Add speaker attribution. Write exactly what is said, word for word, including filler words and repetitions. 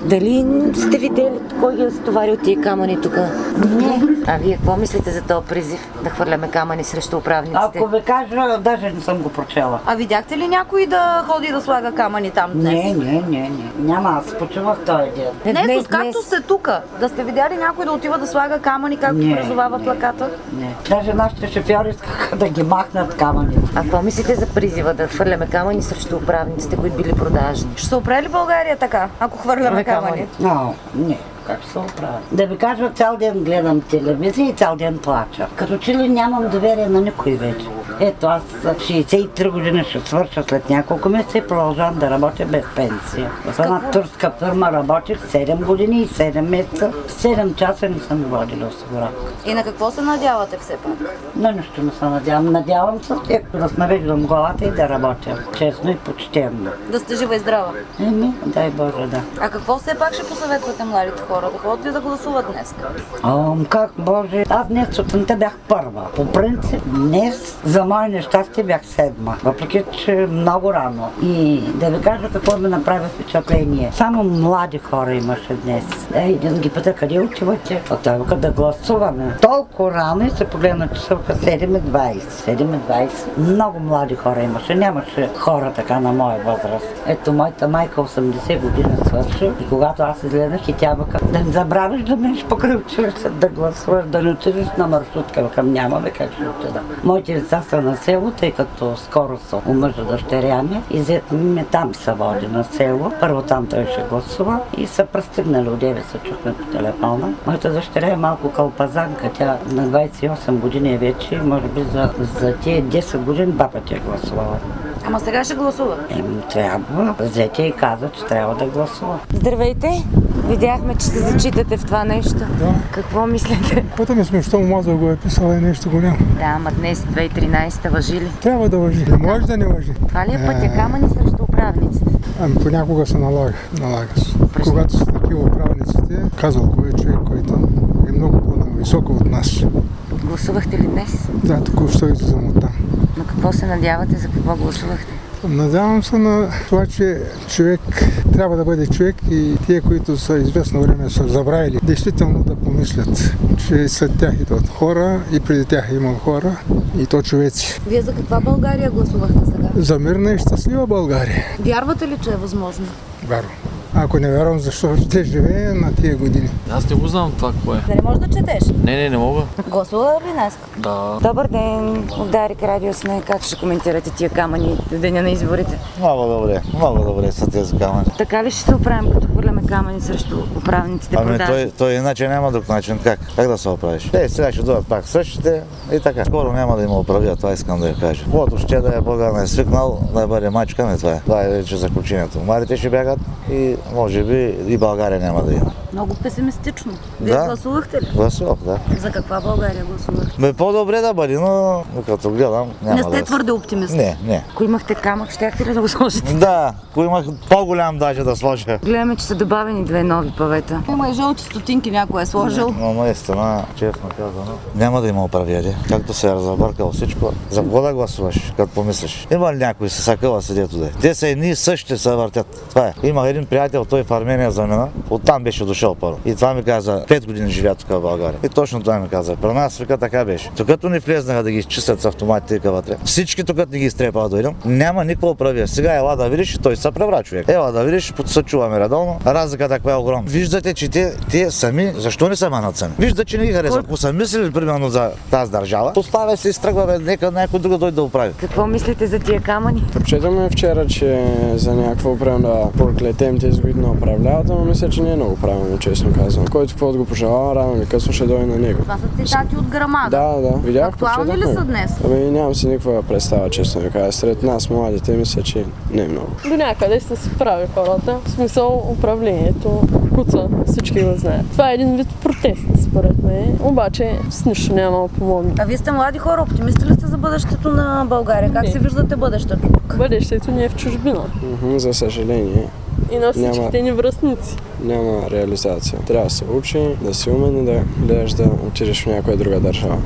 Speaker 1: Дали сте видели кой ги е стоварил тия камъни тук?
Speaker 2: Не.
Speaker 1: А вие какво мислите за този призив да хвърляме камъни срещу управниците?
Speaker 2: Ако ви кажа, даже не съм го прочела.
Speaker 3: А видяхте ли някой да ходи да слага камъни там днес?
Speaker 2: Не, не, не, не. Няма, аз почувах този ден.
Speaker 3: Днес,
Speaker 1: Днес,
Speaker 3: откакто
Speaker 1: днес.
Speaker 3: сте тук, да сте видяли някой да отива да слага камъни, както
Speaker 2: Не,
Speaker 3: призовава
Speaker 2: не,
Speaker 3: плаката?
Speaker 2: Не. Даже нашите шофьори искаха да ги махнат камъни.
Speaker 1: А какво мислите за призива да хвърляме камъни срещу управниците, които били продажни?
Speaker 3: Ще се опре ли България така, ако хвърляме камъни?
Speaker 2: Но, не. Как ще се оправя? Да ви кажа, цял ден гледам телевизия и цял ден плача. Като че ли нямам доверие на никой вече. Ето аз шейсет и три години ще свърша след няколко месеца и продължавам да работя без пенсия. В една турска фирма работих седем години и седем месеца. седем часа не съм водила осигуровка.
Speaker 3: И на какво се надявате все пак?
Speaker 2: Но нищо не се надявам. Надявам се, ето да навеждам главата и да работя. Честно и почтенно.
Speaker 3: Да сте жива и здрава.
Speaker 2: Еми, дай Боже, да.
Speaker 3: А какво все пак ще посъветвате младите хора? Да ходят ли да гласуват днес?
Speaker 2: Ам, как Боже, аз днес сутринта бях първа. По принцип, днес за мое нещастие бях седма. Въпреки, че много рано. И да ви кажа какво ми направи впечатление. Само млади хора имаше днес. Е, един ги пита, къде отивате? Отиваха да гласуваме. Толкова рано и се погледна часовка седем и двайсет. седем и двайсет. Много млади хора имаше. Нямаше хора така на моя възраст. Ето, моята майка осемдесет години свърши и когато аз изгледах и тя въка, да не забравиш да минеш покрай училище, да гласуваш, да не отидеш на маршрутка. Към нямаме как ще отида. Моите деца са на село, тъй като скоро са омъжа дъщеря ми и зет ми там се води на село. Първо там той ще гласува и са пристигнали одеве, се чухме по телефона. Моята дъщеря е малко кълпазанка, тя на двайсет и осем години вече, може би за, за тия десет години баба тя гласувала.
Speaker 3: Ама сега ще гласува.
Speaker 2: Еми, трябва. Зете и каза, че трябва да гласува.
Speaker 1: Здравейте! Видяхме, че се зачитате в това нещо.
Speaker 4: Да.
Speaker 1: Какво мислите?
Speaker 4: Пътя ми смешно, Мазал го е писала и нещо голямо.
Speaker 1: Да, ама днес две хиляди и тринайсета въжи ли?
Speaker 4: Трябва да въжи. Не може да не въжи.
Speaker 1: Това ли е пътя камъни срещу управниците?
Speaker 4: Ами понякога се налага. Налага се. Когато са такива управниците, казал го е човек, който е много по-високо от нас.
Speaker 1: Гласувахте ли днес?
Speaker 4: Да, току-що излизам от там.
Speaker 1: На какво се надявате? За какво гласувахте?
Speaker 4: Надявам се на това, че човек трябва да бъде човек и тия, които са известно време са забравили, действително да помислят, че след тях идват хора и преди тях е имал хора и то човеци.
Speaker 3: Вие за каква България гласувахте сега?
Speaker 4: За мирна и щастлива България.
Speaker 3: Вярвате ли, че е възможно?
Speaker 4: Вярвам. Ако не вярвам, защо ще живее на тия години?
Speaker 5: Аз не го знам това какво е.
Speaker 3: Да не можеш да четеш?
Speaker 5: Не, не, не мога.
Speaker 3: Гласува ли днес?
Speaker 5: Да.
Speaker 1: Добър ден! От Дарик Радио сме. Как ще коментирате тия камъни в деня на изборите?
Speaker 6: Много добре, много добре са тези камъни.
Speaker 1: Така ли ще се оправим, като хвърляме камъни срещу управниците
Speaker 6: Ами
Speaker 1: продажни?
Speaker 6: той, той иначе няма друг начин. Как? Как да се оправиш? Те сега ще дойдат пак същите и така. Скоро няма да има оправия, това искам да я кажа. Каквото ще да е Българ не е свикнал да бъде мачка, не това е. Това е вече заключението. Младите ще бягат и може би и България няма да има.
Speaker 3: Много песимистично. Вие
Speaker 6: Да.
Speaker 3: гласувахте ли?
Speaker 6: Гласувах, да.
Speaker 3: За каква България гласувахте?
Speaker 6: Бе, по-добре да бъде, но като гледам, няма
Speaker 3: Не сте
Speaker 6: да...
Speaker 3: твърде оптимист.
Speaker 6: Не, не.
Speaker 1: Ако имахте камък, щяхте ли да го сложите?
Speaker 6: Да, ако имах по-голям даже да сложа.
Speaker 1: Гледаме, че са добавени две нови павета.
Speaker 3: Има и жълти стотинки някой е сложил.
Speaker 6: Но наистина, честно казано, няма да има управление. Както се е разбъркал всичко, за какво да гласуваш, като помислиш? Има ли някой се сакъла седето да е? Те са едни и същи се въртят. Това е. Имах един приятел, той в Армения замина, оттам беше дошъл първо. И това ми каза, пет години живя тук в България. И точно това ми каза. При нас вика така беше. Тук като ни влезнаха да ги изчистят с автоматите вътре, всички тук не ги изтрепа да дойдем, няма никакво управление. Сега ела да видиш, той се превра човек. Ела да видиш, се чуваме редовно. Разликата каква е огромна. Виждате, че те, те сами, защо не са манат сами? Виждате, че не ги харесват. Ако са мислили примерно за тази държава, поставя се и стръгва, бе, нека някой друг дойде да оправи.
Speaker 1: Какво мислите за тия камъни?
Speaker 7: Прочетаме вчера, че за някакво време да проклетем тези, които не управляват, но мисля, че не е много правилно, честно казвам. Който каквото го пожелава, рано или късно ще дойде на него.
Speaker 3: Това са цитати от Грамада.
Speaker 7: Да, да. Видях,
Speaker 3: Актуални ли
Speaker 7: прочетохме.
Speaker 3: са днес?
Speaker 7: Ами нямам си никаква представа, честно да кажа. Сред нас, младите, мисля, че не е много.
Speaker 8: До някъде ще се прави хората. В смисъл управлението куца, всички го знаят. Това е един вид протест, според мен. Обаче с нищо няма да помогне.
Speaker 3: А вие сте млади хора, оптимисти ли сте за бъдещето на България? Как
Speaker 8: Не.
Speaker 3: си виждате бъдещето?
Speaker 8: Бъдещето ни е в чужбина.
Speaker 7: Мгм, за съжаление,
Speaker 8: И на всичките
Speaker 7: Няма.
Speaker 8: ни връстници.
Speaker 7: няма реализация. Трябва да се учи, да си умен и да гледаш да отидеш в някоя друга държава.